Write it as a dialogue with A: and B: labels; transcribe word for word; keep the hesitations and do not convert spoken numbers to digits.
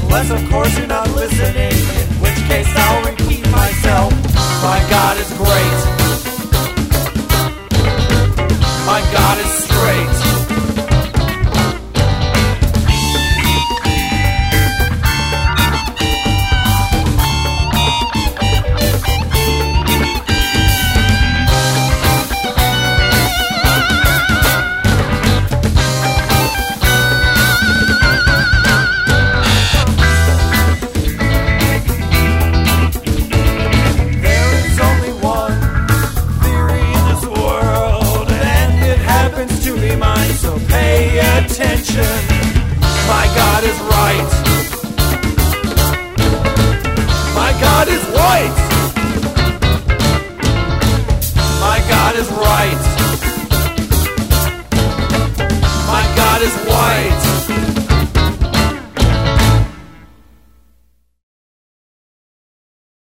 A: Unless, of course, you're not listening, in which case I'll repeat myself. My God is great. My God is